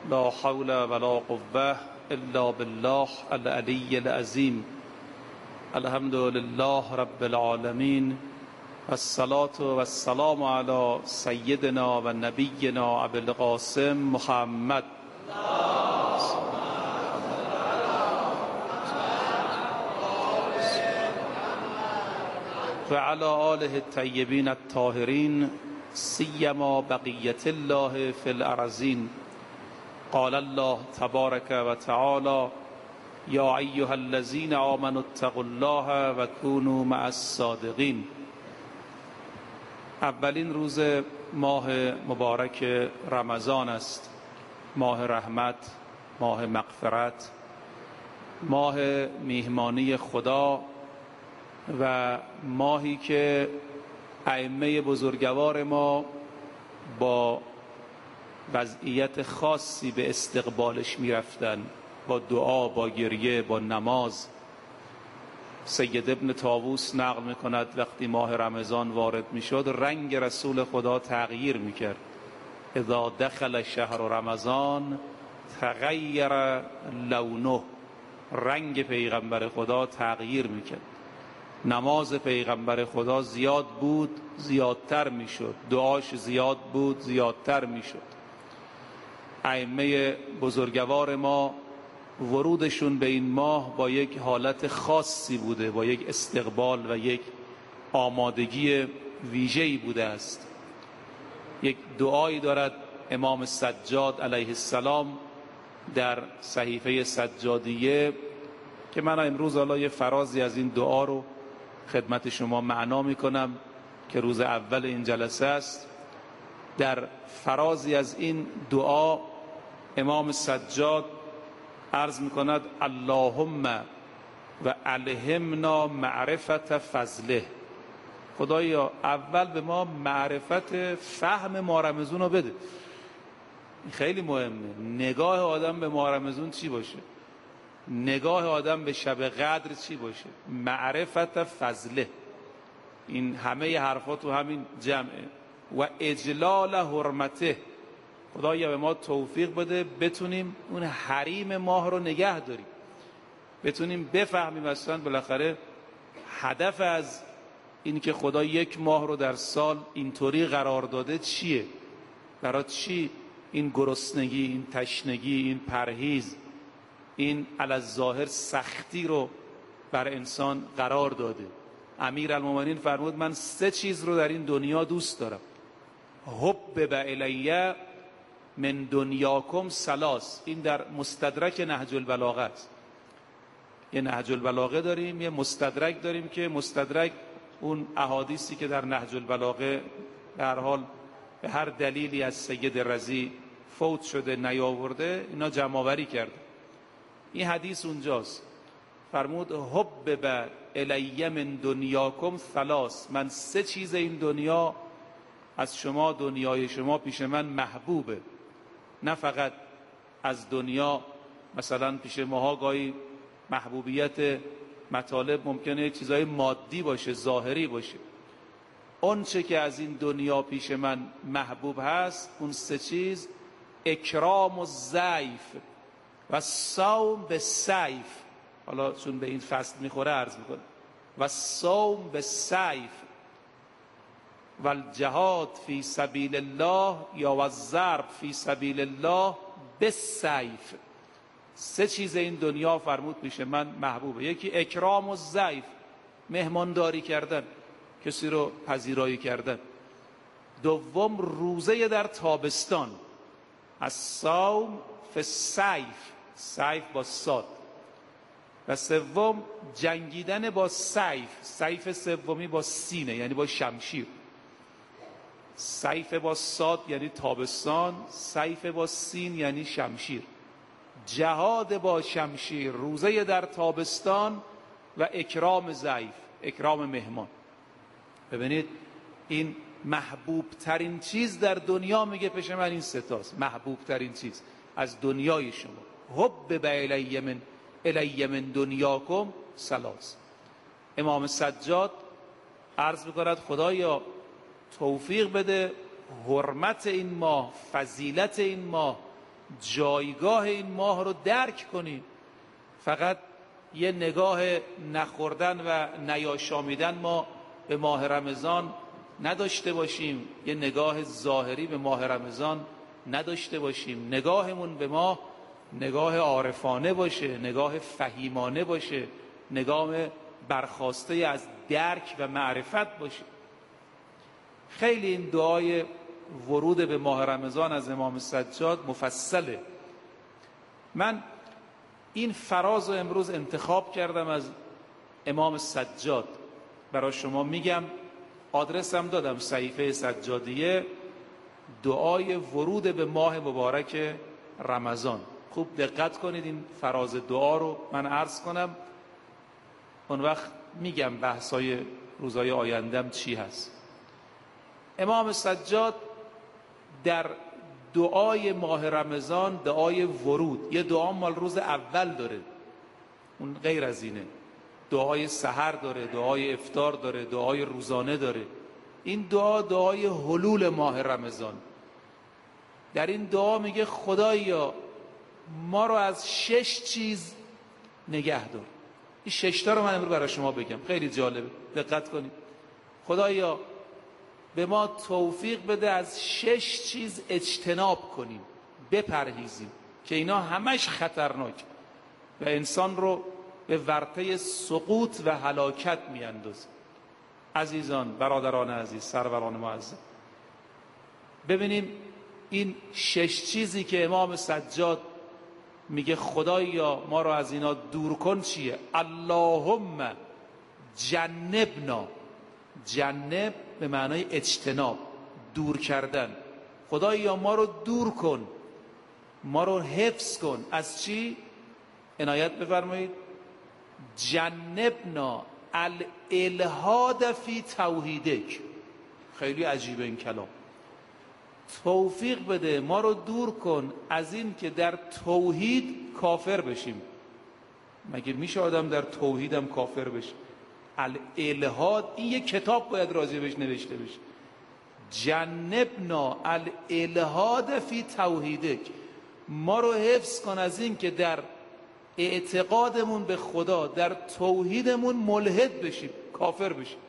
لا حول ولا قوة الا بالله العلی العظیم. الحمد لله رب العالمین والصلاة والسلام علی سیدنا و نبینا ابی القاسم محمد و علی آله الطیبین الطاهرین سیما بقیة الله فی الارضین. قال الله تبارک و تعالی یا ایها الذین آمنوا اتقوا الله و کونوا مع الصادقین. اولین روز ماه مبارک رمضان است، ماه رحمت، ماه مغفرت، ماه میهمانی خدا و ماهی که ائمه بزرگوار ما با وضعیت خاصی به استقبالش میرفتن، با دعا، با گریه، با نماز. سید ابن طاووس نقل میکند وقتی ماه رمضان وارد میشد رنگ رسول خدا تغییر میکرد. اذا دخل شهر رمضان تغیر لونه، رنگ پیغمبر خدا تغییر میکرد. نماز پیغمبر خدا زیاد بود زیادتر میشد، دعاش زیاد بود زیادتر میشد. ائمه بزرگوار ما ورودشون به این ماه با یک حالت خاصی بوده، با یک استقبال و یک آمادگی ویژه‌ای بوده است. یک دعایی دارد امام سجاد علیه السلام در صحیفه سجادیه که من امروز حالا یه فرازی از این دعا رو خدمت شما معنا میکنم که روز اول این جلسه است. در فرازی از این دعا امام سجاد عرض میکند اللهم و الهمنا معرفت فضله. خدایا اول به ما معرفت فهم ماه رمضان رو بده. این خیلی مهمه. نگاه آدم به ماه رمضان چی باشه؟ نگاه آدم به شب قدر چی باشه؟ معرفت فضله. این همه حرفا تو همین جمعه. و اجلال حرمته. خدایا به ما توفیق بده بتونیم اون حریم ماه رو نگه داریم، بتونیم بفهمیم اصلا بالاخره هدف از این که خدا یک ماه رو در سال اینطوری قرار داده چیه، برای چی این گرسنگی، این تشنگی، این پرهیز، این علی‌الظاهر سختی رو بر انسان قرار داده. امیرالمومنین فرمود من 3 چیز رو در این دنیا دوست دارم. حبب الیه من دنیاکم ثلاث. این در مستدرک نهج البلاغه است. یه نهج البلاغه داریم، یه مستدرک داریم که مستدرک اون احادیثی که در نهج البلاغه به هر حال به هر دلیلی از سید رضی فوت شده نیاورده، اینا جمع آوری کرده. این حدیث اونجاست. فرمود حبب الی من دنیاکم ثلاث. من 3 چیز این دنیا از شما، دنیای شما پیش من محبوبه. نه فقط از دنیا، مثلا پیش ماها گاهی محبوبیت مطالب ممکنه چیزای مادی باشه، ظاهری باشه. اون چه که از این دنیا پیش من محبوب هست، اون 3 چیز اکرام الضیف و صوم بالسیف. حالا چون به این فصل میخوره عرض میکنه. و صوم بالسیف و الجهاد فی سبیل الله یا و الضرب فی سبیل الله بالسیف. 3 چیز این دنیا فرمود پیش من محبوبه. یکی اکرام الضیف، مهمانداری کردن، کسی رو پذیرایی کردن. دوم روزه در تابستان، الصوم فی الصیف، سیف با صاد. و سوم جنگیدن با سیف، سیف سومی با سینه یعنی با شمشیر. سیف با صاد یعنی تابستان، سیف با سین یعنی شمشیر. جهاد با شمشیر، روزه در تابستان و اکرام ضیف، اکرام مهمان. ببینید این محبوب ترین چیز در دنیا میگه پیش من این 3 تاست. محبوب ترین چیز از دنیای شما. حبب الی من دنیاکم ثلاث. امام سجاد عرض میکند خدایا توفیق بده حرمت این ماه، فضیلت این ماه جایگاه این ماه رو درک کنیم. فقط یه نگاه نخوردن و نیاشامیدن ما به ماه رمضان نداشته باشیم، یه نگاه ظاهری به ماه رمضان نداشته باشیم. نگاهمون به ماه نگاه عارفانه باشه، نگاه فهیمانه باشه، نگاه برخواسته از درک و معرفت باشه. خیلی این دعای ورود به ماه رمضان از امام سجاد مفصله. من این فراز رو امروز انتخاب کردم از امام سجاد، برای شما میگم. آدرسم دادم، صحیفه سجادیه، دعای ورود به ماه مبارک رمضان. خوب دقت کنید این فراز دعا رو من عرض کنم، اون وقت میگم بحثای روزهای آیندم چی هست. امام سجاد در دعای ماه رمضان، دعای ورود، یه دعا مال روز اول داره، اون غیر از اینه. دعای سحر داره، دعای افطار داره، دعای روزانه داره. این دعا دعای حلول ماه رمضان. در این دعا میگه خدایا ما رو از 6 چیز نگه دار. این 6 تا رو من امروز برای شما بگم، خیلی جالبه، دقت کنید. خدایا به ما توفیق بده از 6 چیز اجتناب کنیم، بپرهیزیم که اینا همش خطرناک و انسان رو به ورطه سقوط و هلاکت میاندازه. عزیزان، برادران عزیز، سروران معظم، ببینیم این 6 چیزی که امام سجاد میگه خدایا ما رو از اینا دور کن چیه؟ اللهم جنبنا. جنب به معنای اجتناب، دور کردن. خدایا ما رو دور کن، ما رو حفظ کن از چی؟ عنایت بفرمایید. جنبنا الالحاد فی توحیدک. خیلی عجیبه این کلام. توفیق بده ما رو دور کن از این که در توحید کافر بشیم. مگه میشه آدم در توحیدم کافر بشه؟ الالحاد، این یک کتاب باید راجع بهش نوشته بشه. جنبنا الالحاد فی توحیدک. ما رو حفظ کن از این که در اعتقادمون به خدا، در توحیدمون ملحد بشیم، کافر بشیم.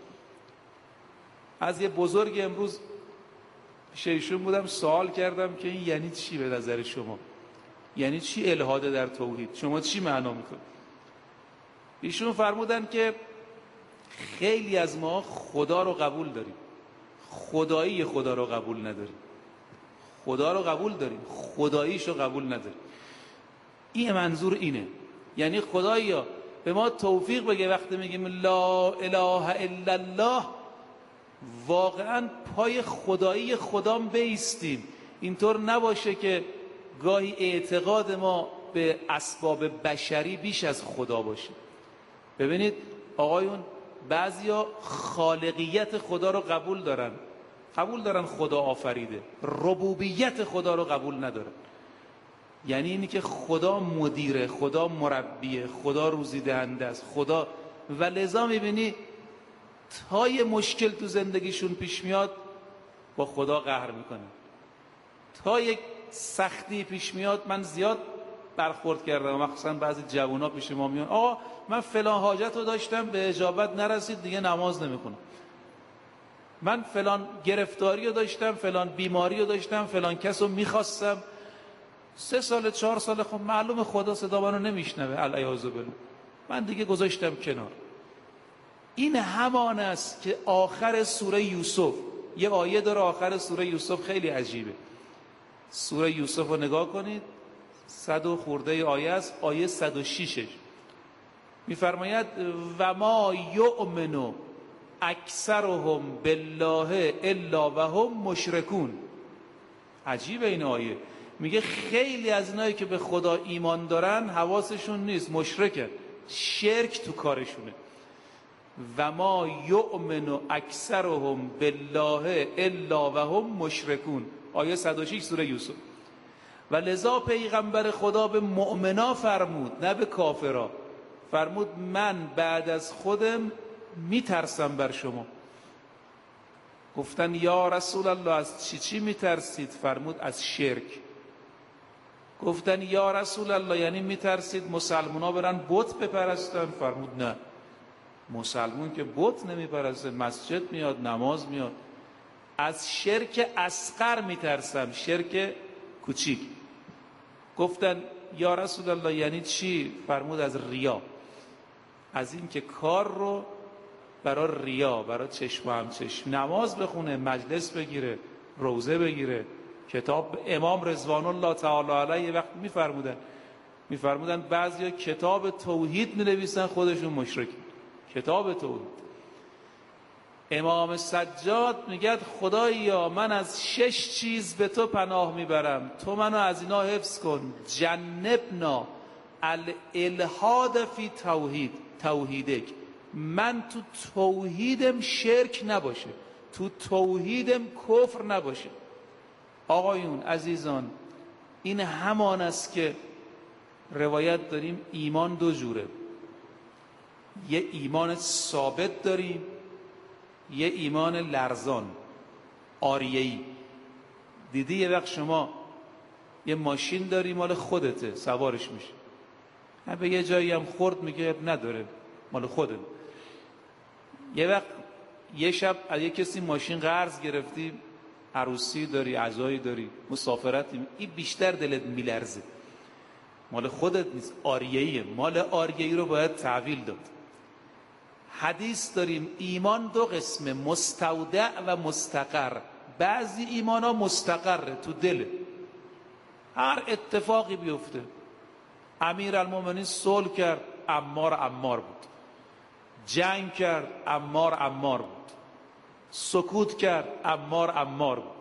از یه بزرگ امروز پیش ایشون بودم، سوال کردم که این یعنی چی به نظر شما؟ یعنی چی الحاد در توحید؟ شما چی معنا میکنید؟ ایشون فرمودن که خیلی از ما خدا رو قبول داریم، خدایی خدا رو قبول نداریم. خدا رو قبول داریم، خداییش رو قبول نداریم. این منظور اینه، یعنی خدایا به ما توفیق بگه وقتی میگیم لا اله الا الله واقعا پای خدایی خدام بیستیم. اینطور نباشه که گاهی اعتقاد ما به اسباب بشری بیش از خدا باشه. ببینید آقایون، بعضیا خالقیت خدا رو قبول دارن خدا آفریده، ربوبیت خدا رو قبول ندارن. یعنی اینی که خدا مدیره، خدا مربیه، خدا روزی دهنده است، خدا. و لذا میبینی تا یه مشکل تو زندگیشون پیش میاد با خدا قهر میکنن، تا یک سختی پیش میاد. من زیاد برخورد کردم، مخصوصا بعضی جوونا پیش ما میان، آقا من فلان حاجت رو داشتم به اجابت نرسید دیگه نماز نمیخونم. من فلان گرفتاری رو داشتم، فلان بیماری رو داشتم، فلان کس رو میخواستم، 3 سال 4 سال، خب معلوم خدا صدا منو نمیشنوه، العیاذ بالله، من دیگه گذاشتم کنار. این همان است که آخر سوره یوسف، یه آیه داره آخر سوره یوسف خیلی عجیبه. سوره یوسف رو نگاه کنید، 100 و خورده آیه است، آیه 106 میفرماید و ما یؤمن اکثرهم بالله الا وهم مشرکون. عجیبه این آیه، میگه خیلی از اینایی که به خدا ایمان دارن حواسشون نیست، مشرکن، شرک تو کارشونه. و ما یؤمن اکثرهم بالله الا وهم مشرکون، آیه 106 سوره یوسف. و لذا پیغمبر خدا به مؤمنا فرمود، نه به کافرا، فرمود من بعد از خودم میترسم بر شما. گفتن یا رسول الله از چی میترسید؟ فرمود از شرک. گفتن یا رسول الله یعنی میترسید مسلمونا برن بت بپرستن؟ فرمود نه، مسلمون که بت نمیپرسته، مسجد میاد، نماز میاد. از شرک اصغر میترسم، شرک کوچیک. گفتن یا رسول الله یعنی چی؟ فرمود از ریا، از این که کار رو برای ریا، برای چشم و همچشم، نماز بخونه، مجلس بگیره، روزه بگیره، کتاب. امام رضوان الله تعالی علیه یه وقت میفرمودن بعضیا کتاب توحید مینویسن خودشون مشرک. کتاب توحید. امام سجاد میگه خدایا من از 6 چیز به تو پناه میبرم، تو منو از اینا حفظ کن. جنبنا الالحاد فی توحیدک، من تو توحیدم شرک نباشه، تو توحیدم کفر نباشه. آقایون عزیزان، این همان است که روایت داریم ایمان دو جوره، یه ایمان ثابت داریم، یه ایمان لرزان آریه‌ای. دیدی یه وقت شما یه ماشین داری مال خودته، سوارش میشه، به یه جایی هم خورد میگه نداره مال خودت. یه وقت یه شب از یه کسی ماشین قرض گرفتی، عروسی داری، عزایی داری، مسافرتی، این بیشتر دلت میلرزه، مال خودت نیست، آریه‌ایه. مال آریه‌ای رو باید تحویل داد. حدیث داریم ایمان دو قسمه، مستودع و مستقر. بعضی ایمان ها مستقره، تو دله، هر اتفاقی بیفته. امیرالمومنین صلح کرد، عمار بود. جنگ کرد، عمار بود. سکوت کرد، عمار بود.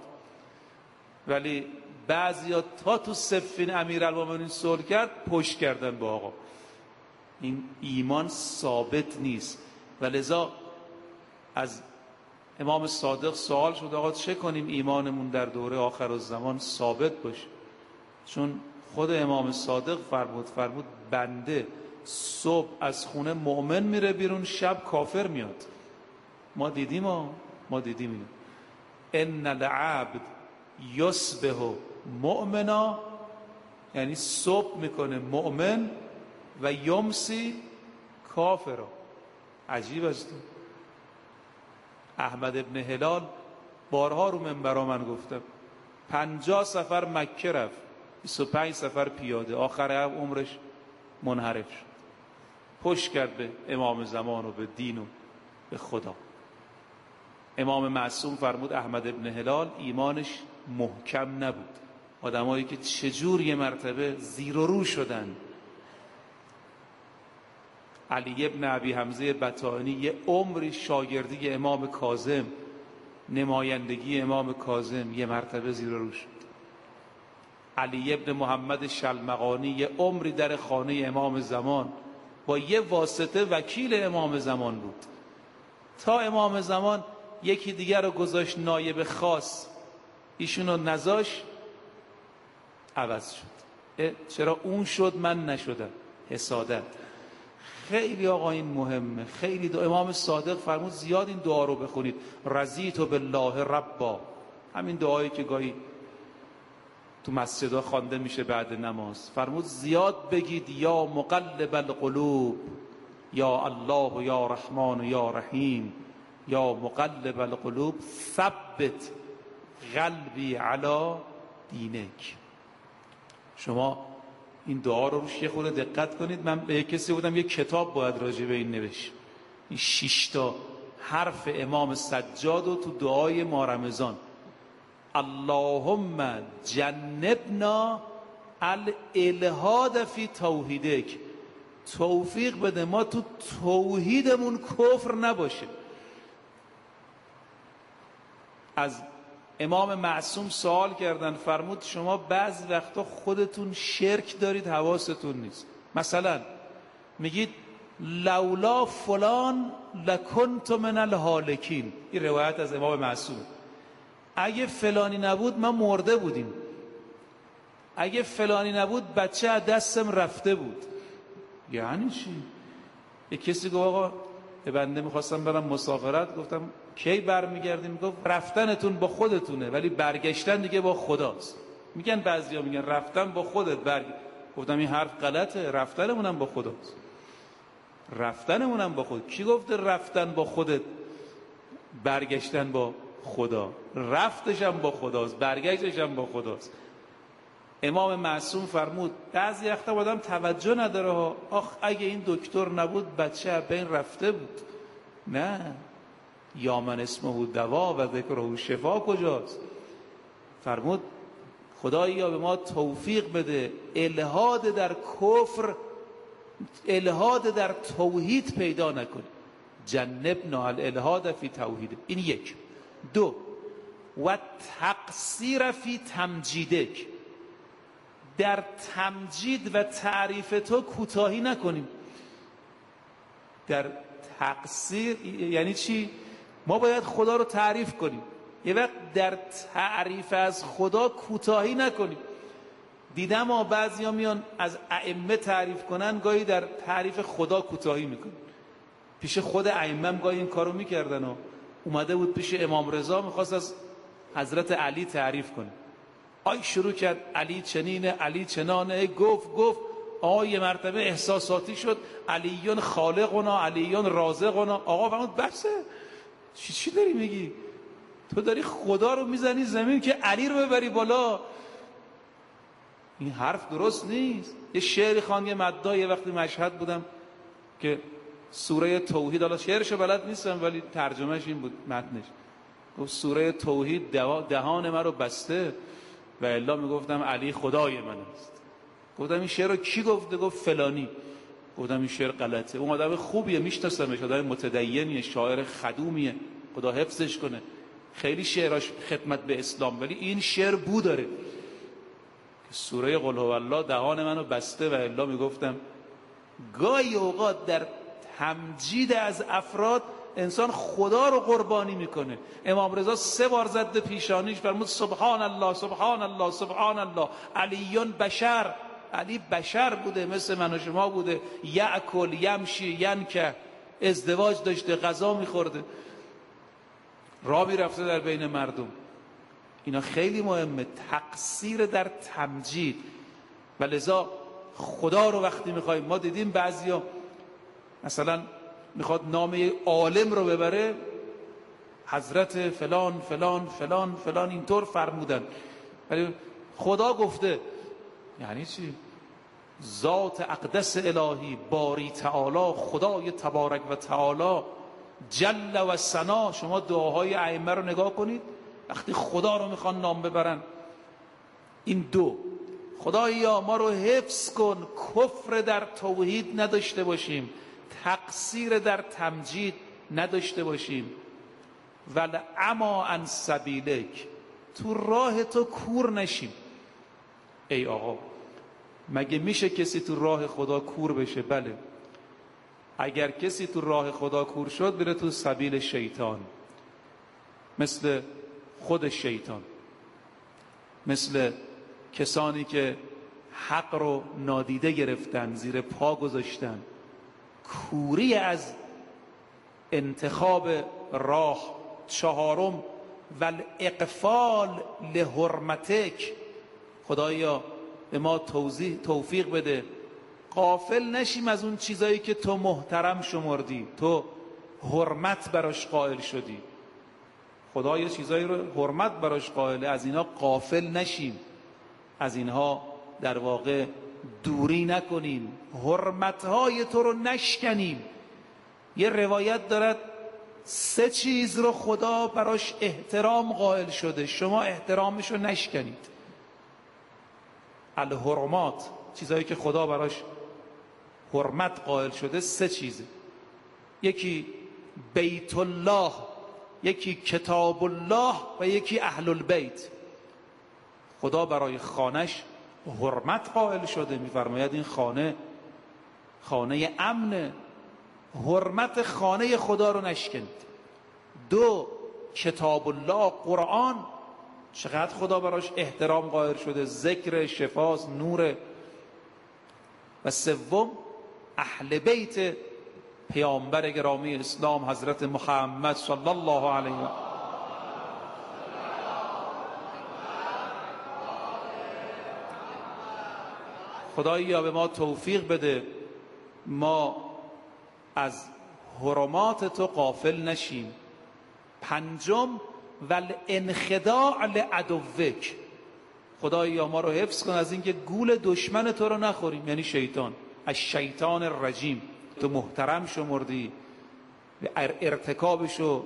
ولی بعضیا تا تو صفین امیرالمومنین صلح کرد پشت کردن با آقا. این ایمان ثابت نیست. ولذا از امام صادق سوال شد آقا چه کنیم ایمانمون در دوره آخرالزمان ثابت باشه؟ چون خود امام صادق فرمود بنده صبح از خونه مؤمن میره بیرون، شب کافر میاد. ما دیدیم اینو. ان العبد یصبح مؤمنا، یعنی صبح میکنه مؤمن و یمسی کافرا. عجیب است. احمد ابن هلال بارها رو منبرا من گفتم 50 سفر مکه رفت، 25 سفر پیاده، آخر عمرش منحرف شد، پشت کرد به امام زمان و به دین و به خدا. امام معصوم فرمود احمد ابن هلال ایمانش محکم نبود. آدمایی که چجور یه مرتبه زیر و رو شدن. علی ابن ابی حمزه بطائنی یه عمری شاگردی امام کاظم، نمایندگی امام کاظم، یه مرتبه زیر و رو شد. علی ابن محمد شلمغانی یه عمری در خانه امام زمان با یه واسطه وکیل امام زمان بود، تا امام زمان یکی دیگر رو گذاشت نایب خاص، ایشونو نذاش، عوض شد. چرا اون شد من نشدم؟ حسادت. خیلی آقا این مهمه، خیلی. امام صادق فرمود زیاد این دعا رو بخونید، رضیت بالله ربا. همین دعایی که گاهی تو مسجدها خوانده میشه بعد نماز. فرمود زیاد بگید یا مقلب القلوب، یا الله یا رحمان یا رحیم، یا مقلب القلوب ثبت قلبی علی دینک. شما این دعا رو روش یه خورده دقت کنید. من به کسی بودم یه کتاب باید راجع به این نوشت، این 6 تا حرف امام سجاد و تو دعای ماه رمضان. اللهم جنبنا الالحاد فی توحیدک، توفیق بده ما تو توحیدمون کفر نباشه. از امام معصوم سوال کردن، فرمود شما بعضی وقتا خودتون شرک دارید حواستون نیست. مثلا میگید لولا فلان لکنت من الهالکین، این روایت از امام معصوم. اگه فلانی نبود ما مرده بودیم، اگه فلانی نبود بچه از دستم رفته بود. یعنی چی؟ یه کسی گفت آقا به بنده میخواستم برم مسافرت، گفتم کی برمیگردیم؟ گفت رفتنتون با خودتونه ولی برگشتن دیگه با خداست. میگن بعضیا میگن رفتن با خودت گفتم این حرف غلطه. رفتنمونم با خداست. رفتنمونم با خود. کی گفته رفتن با خودت برگشتن با خدا؟ رفتشم با خداست، برگشتشم با خداست. امام معصوم فرمود بعضی وقتا آدم توجه نداره ها، اگه این دکتر نبود بچه بین رفته بود. نه، یا من اسمه دوا و ذکره شفا کجاست؟ فرمود خدایا به ما توفیق بده الحاد در کفر، الحاد در توحید پیدا نکنیم. جنبنا الالحاد فی توحید. این یک. دو، و تقصیر فی تمجیدک، در تمجید و تعریف تو کوتاهی نکنیم. در تقصیر یعنی چی؟ ما باید خدا رو تعریف کنیم، یه وقت در تعریف از خدا کوتاهی نکنیم. دیدم ما بعضیا میان از ائمه تعریف کنن، گاهی در تعریف خدا کوتاهی میکنن. پیش خود ائمه هم گاهی این کارو میکردن و اومده بود پیش امام رضا میخواست از حضرت علی تعریف کنه. شروع کرد علی چنینه، علی چنانه، گفت یه مرتبه احساساتی شد، علیون خالقنا، علیون رازقنا. فرمود بسه، چی داری میگی؟ تو داری خدا رو میزنی زمین که علی رو ببری بالا. این حرف درست نیست. یه شعری خواند یه مداح، یه وقتی مشهد بودم که سوره توحید، حالا شعرشو بلد نیستم ولی ترجمهش این بود متنش، گفت سوره توحید دهان من رو بسته و الا میگفتم علی خدای من است. گفتم این شعر رو کی گفته؟ گفت فلانی. گفتم این شعر غلطه. اون آدم خوبیه، میشناسمش، آدم متدینیه، شاعر خدومیه، خدا حفظش کنه، خیلی شعراش خدمت به اسلام، ولی این شعر بو داره که سوره قل هو الله دهان منو بسته و الا میگفتم. گاهی اوقات در تمجید از افراد انسان خدا رو قربانی میکنه. امام رضا 3 بار زد پیشانیش، فرمود سبحان الله سبحان الله سبحان الله. علیون بشر، علی بشر بوده، مثل من و شما بوده، یأکل یمشی ینکه، ازدواج داشته، غذا میخورده، راه میرفته در بین مردم. اینا خیلی مهمه، تقصیر در تمجید. و لذا خدا رو وقتی میخوایم، ما دیدیم بعضیا مثلا میخواد نام یک عالم رو ببره، حضرت فلان فلان فلان فلان اینطور فرمودن، ولی خدا گفته. یعنی چی؟ ذات اقدس الهی، باری تعالی، خدای تبارک و تعالی جل و ثنا. شما دعاهای ائمه رو نگاه کنید، وقتی خدا رو میخوان نام ببرن. این دو، خدایا ما رو حفظ کن کفر در توحید نداشته باشیم، تقصیر در تمجید نداشته باشیم، ولعما عن سبیلک، تو راه تو کور نشیم. ای آقا، مگه میشه کسی تو راه خدا کور بشه؟ بله، اگر کسی تو راه خدا کور شد بره تو سبیل شیطان، مثل خود شیطان، مثل کسانی که حق رو نادیده گرفتن، زیر پا گذاشتن. کوری از انتخاب راه. 4، والاقفال لحرمتک، خدایا به ما توفیق بده غافل نشیم از اون چیزایی که تو محترم شمردی، تو حرمت براش قائل شدی. خدا یه چیزایی رو حرمت براش قائله، از اینا غافل نشیم، از اینها در واقع دوری نکنیم، حرمتهای تو رو نشکنیم. یه روایت دارد 3 چیز رو خدا براش احترام قائل شده، شما احترامش رو نشکنید. الحرمات، چیزایی که خدا براش حرمت قائل شده 3 چیزه. یکی بیت الله، یکی کتاب الله و یکی اهل البیت. خدا برای خانش حرمت قائل شده، میفرماید این خانه امنه، حرمت خانه خدا رو نشکنید. 2، کتاب الله، قرآن، چقدر خدا براش احترام قائل شده، ذکر، شفاست، نور. و 3، اهل بیت پیامبر گرامی اسلام حضرت محمد صلی الله علیه و خدایا به ما توفیق بده ما از حرمات تو غافل نشیم. پنجم والانخداع لعدوک، خدایا ما رو حفظ کن از اینکه گول دشمن تو رو نخوریم، یعنی شیطان. از شیطان الرجیم تو محترم شمردی، ارتکابشو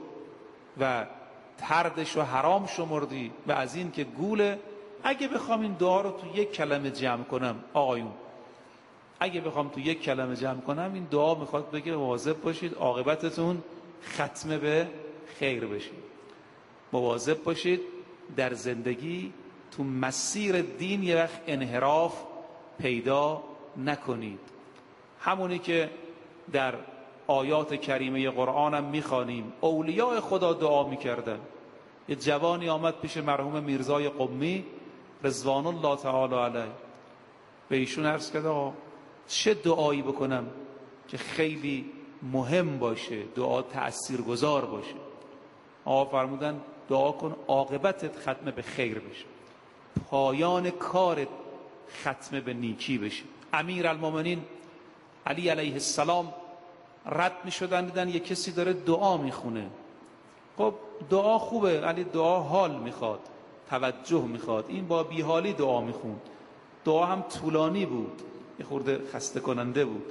و تردشو حرام شمردی و از این که گوله. اگه بخوام این دعا رو تو یک کلمه جمع کنم آقایون، اگه بخوام تو یک کلمه جمع کنم، این دعا میخواد بگه مواظب باشید عاقبتتون ختم به خیر بشید. مواظب باشید در زندگی تو مسیر دین یه وقت انحراف پیدا نکنید. همونی که در آیات کریمه قرآن هم میخوانیم اولیاء خدا دعا میکردن. یه جوانی آمد پیش مرحوم میرزای قمی رضوان الله تعالی علیه، به ایشون عرض کرد آقا چه دعایی بکنم که خیلی مهم باشه، دعا تأثیرگذار باشه؟ آقا فرمودن دعا کن عاقبتت ختم به خیر بشه، پایان کارت ختم به نیکی بشه. امیرالمومنین علی علیه السلام رد می شدن، دیدن یه کسی داره دعا میخونه. خب دعا خوبه ولی دعا حال میخواد، توجه میخواد. این با بیحالی دعا میخوند، دعا هم طولانی بود، یه خورده خسته کننده بود.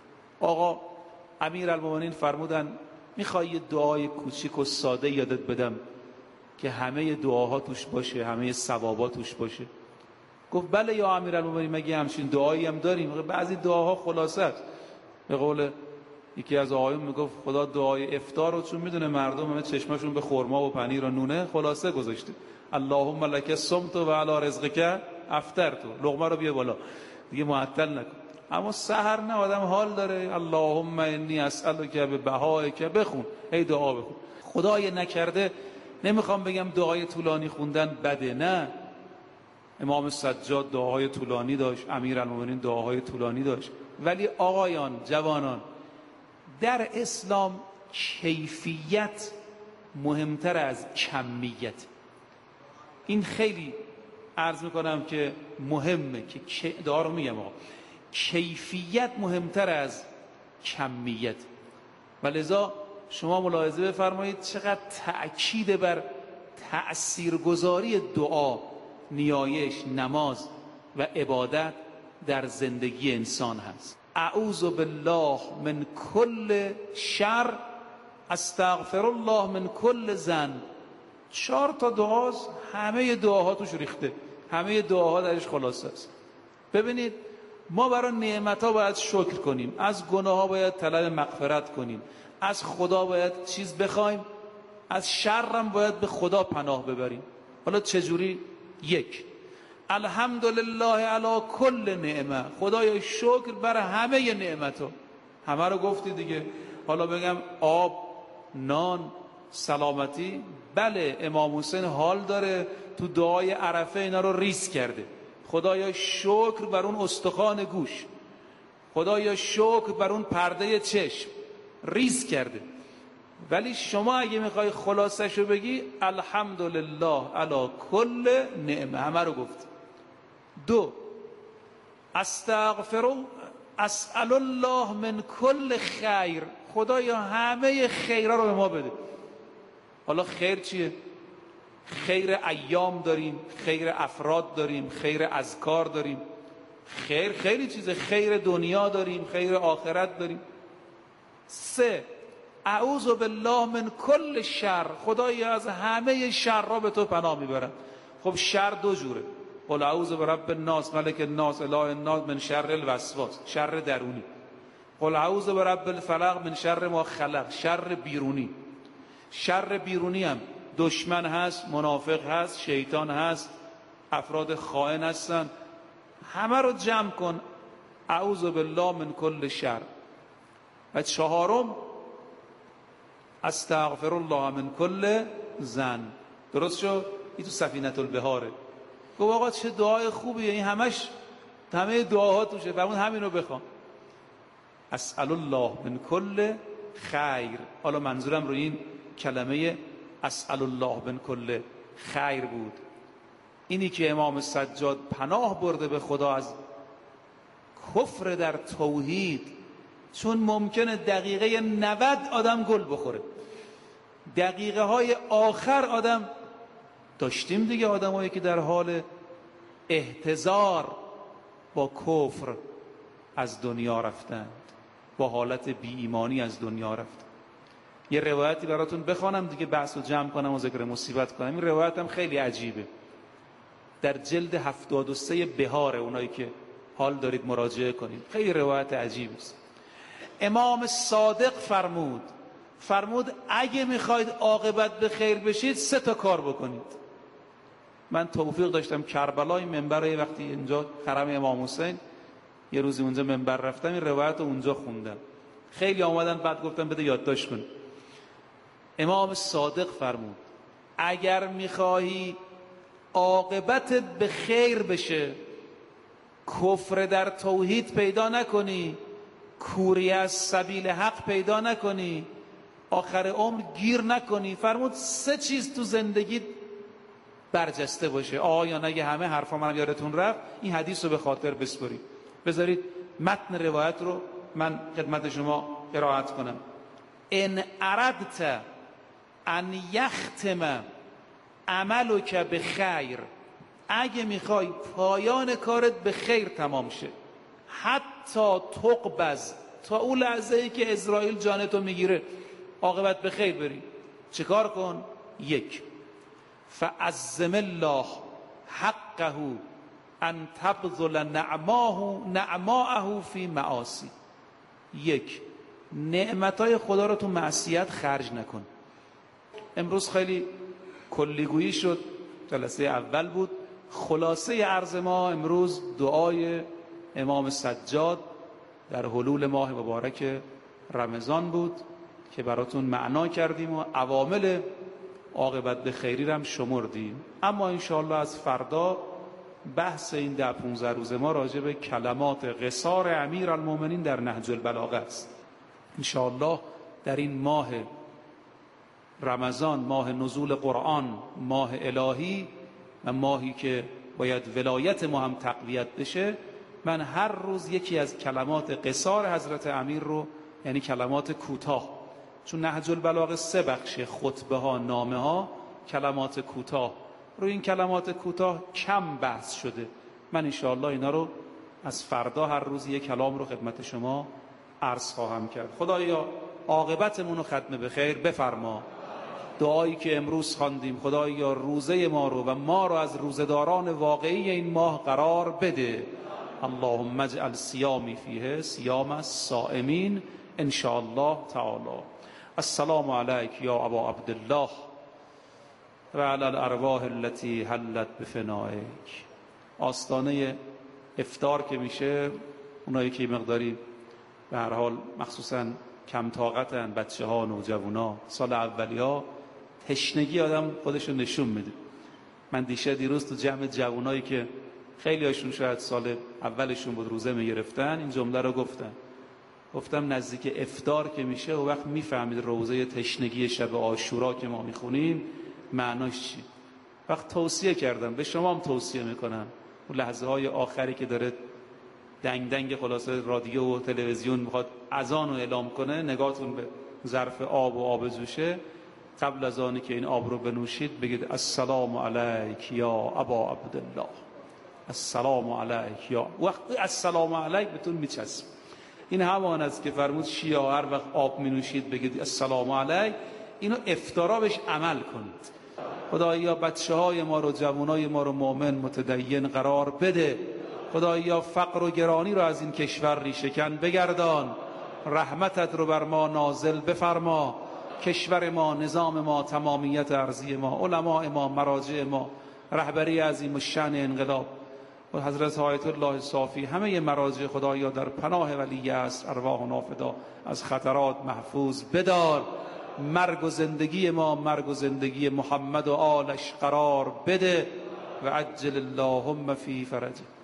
آقا امیرالمومنین فرمودن میخوای یه دعای کوچیک و ساده یادت بدم که همه دعاها توش باشه، همه ثوابا توش باشه؟ گفت بله یا امیرالمومنین، مگه همچین دعایی هم داریم؟ بعضی دعاها خلاصه است. به قول یکی از آقایون میگفت خدا دعای افطار رو چون میدونه مردم همه چشمشون به خرما و پنیر و نونه، خلاصه گذاشته. اللهم لک صمت و علی رزقک افطرت، لقمه رو بیا بالا دیگه معطل نکن. اما سحر نه، آدم حال داره اللهم انی اسالک ببهائک، بخون، هی دعا بخون. خدای نکرده نمیخوام بگم دعای طولانی خوندن بده، نه. امام سجاد دعاهای طولانی داشت، امیرالمومنین دعاهای طولانی داشت، ولی آقایان جوانان در اسلام کیفیت مهمتر از کمیت. این خیلی عرض میکنم که مهمه که دعا رو میگم آقا کیفیت مهمتر از کمیت. و لذا شما ملاحظه بفرمایید چقدر تأکید بر تأثیرگذاری دعا، نیایش، نماز و عبادت در زندگی انسان هست. اعوذ بالله من کل شر، استغفر الله من کل ذنب. 4 تا دعاست، همه دعاها توش ریخته، همه دعاها درش خلاصه است. ببینید ما برای نعمت‌ها باید شکر کنیم، از گناه‌ها باید طلب مغفرت کنیم، از خدا باید چیز بخوایم، از شر هم باید به خدا پناه ببریم. حالا چجوری؟ 1 الحمدلله علی کل نعمه، خدایا شکر بر همه نعمت‌ها. همه رو گفتی دیگه. حالا بگم آب، نان، سلامتی، بله امام حسین حال داره تو دعای عرفه اینا رو ریز کرده. خدایا شکر بر اون استخوان گوش، خدایا شکر بر اون پرده چشم، ریز کرده. ولی شما اگه میخوای خلاصش رو بگی الحمدلله علی کل نعمه، همه رو گفت. 2 اسال الله من کل خیر، خدایا همه خیرها رو به ما بده. حالا خیر چیه؟ خیر ایام داریم، خیر افراد داریم، خیر اذکار داریم، خیر خیلی چیزه، خیر دنیا داریم، خیر آخرت داریم. 3 اعوذ بالله من کل شر، خدایا از همه شر را به تو پناه میبرم. خب شر 2 جوره، قل اعوذ برب الناس ملک الناس اله الناس من شر الوسواس، شر درونی. قل اعوذ برب الفلق من شر ما خلق، شر بیرونی. شر بیرونی هم دشمن هست، منافق هست، شیطان هست، افراد خائن هستن، همه رو جمع کن اعوذ بالله من کل شر. و 4 استغفر الله من کل ذنب. درست شد؟ این تو سفینة البحاره. گفت آقا چه دعای خوبیه این، همه دعاها توشه، فرمود همین رو بخوام. اسأل الله من کل خیر. حالا منظورم رو این کلمه اسأل الله من کل خیر بود. اینی که امام سجاد پناه برده به خدا از کفر در توحید، چون ممکنه دقیقه 90 آدم گل بخوره، دقیقه های آخر آدم داشتیم دیگه، آدمایی که در حال احتضار با کفر از دنیا رفتند، با حالت بی ایمانی از دنیا رفتند. یه روایتی براتون بخوانم دیگه بحث رو جمع کنم و ذکر مصیبت کنم. این روایت هم خیلی عجیبه، در جلد 73 بهار، اونایی که حال دارید مراجعه کنید، خیلی روایت عجیبی است. امام صادق فرمود اگه میخواید عاقبت به خیر بشید 3 تا کار بکنید. من توفیق داشتم کربلای منبر، وقتی اینجا حرم امام حسین یه روزی اونجا منبر رفتم، این روایت رو اونجا خوندم، خیلی آمدن بعد گفتم بده یادداشت کن. امام صادق فرمود اگر میخواهی عاقبت به خیر بشه، کفر در توحید پیدا نکنی، کوری از سبیل حق پیدا نکنی، آخر عمر گیر نکنی، فرمود 3 چیز تو زندگی برجسته باشه. آیا نگه همه حرفا منم یادتون رفت، این حدیث رو به خاطر بسپرید. بذارید متن روایت رو من خدمت شما قرائت کنم. ان اردت ان یختم عملک به خیر، اگه میخوای پایان کارت به خیر تمام شه، حتی تقبض، تا اون لحظه‌ای که اسرائیل جانتو میگیره عاقبت به خیر بری، چیکار کن؟ 1 فعظم الله حقه ان تبذل نعماءه فی معاصی. 1 نعمتای خدا رو تو معصیت خرج نکن. امروز خیلی کلیگویی شد، جلسه اول بود. خلاصه عرض ما امروز دعای امام سجاد در حلول ماه مبارک رمضان بود که براتون معنا کردیم و عوامل عاقبت به خیری رو هم شمردیم. اما انشاءالله از فردا بحث این 10-15 روز ما راجع به کلمات قصار امیرالمومنین در نهج البلاغه است. انشاءالله در این ماه رمضان، ماه نزول قرآن، ماه الهی و ماهی که باید ولایت ما هم تقویت بشه، من هر روز یکی از کلمات قصار حضرت امیر رو، یعنی کلمات کوتاه، چون نهج البلاغه 3 بخشه، خطبه ها، نامه ها، کلمات کوتاه، روی این کلمات کوتاه کم بحث شده. من انشاءالله اینا رو از فردا هر روز یک کلام رو خدمت شما عرض خواهم کرد. خدایا عاقبتمون رو ختم به خیر بفرما. دعایی که امروز خواندیم، خدایا روزه ما رو و ما رو از روزداران واقعی این ماه قرار بده. اللهم اجعل صیامی فیه صیام الصائمین ان شاء الله تعالی. السلام علیک یا ابا عبدالله و علی الارواح التي حلت بفنائک. آستانه افطار که میشه، اونایی که مقداری به هر حال مخصوصا کم طاقتن، بچه ها، نوجوانا، سال اولی‌ها تشنگی آدم خودشو نشون میده. من دیروز تو جمع جوانایی که خیلی هاشون شاید سال اولشون بود روزه میگرفتن، این جمله رو گفتم نزدیک افطار که میشه و وقت میفهمید روزه تشنگی شب عاشورا که ما میخونیم معناش چی. وقت توصیه کردم، به شما هم توصیه میکنم، اون لحظه های آخری که داره دنگ خلاصه رادیو و تلویزیون میخواد اذان رو اعلام کنه، نگاهتون به ظرف آب و آب جوشه، قبل از آنی که این آب رو بنوشید بگید السلام علیک یا ابا عبدالله، السلام علیک یا، وقت السلام علیک بهتون میچسب. این همان است که فرمود شیعه هر وقت آب می نوشید بگید السلام علیک. اینو افطارا بهش عمل کنید. خدایا بچه های ما رو، جوانای ما رو مؤمن متدین قرار بده. خدایا فقر و گرانی رو از این کشور ریشه‌کن بگردان. رحمتت رو بر ما نازل بفرما. کشور ما، نظام ما، تمامیت ارضی ما، علماء ما، مراجع ما، رهبری عظیم الشأن انقلاب و حضرت آیت الله صافی، همه مراجع خدایا در پناه ولی عصر ارواح نافدا از خطرات محفوظ بدار. مرگ و زندگی ما، مرگ و زندگی محمد و آلش قرار بده و عجل اللهم فی فرجه.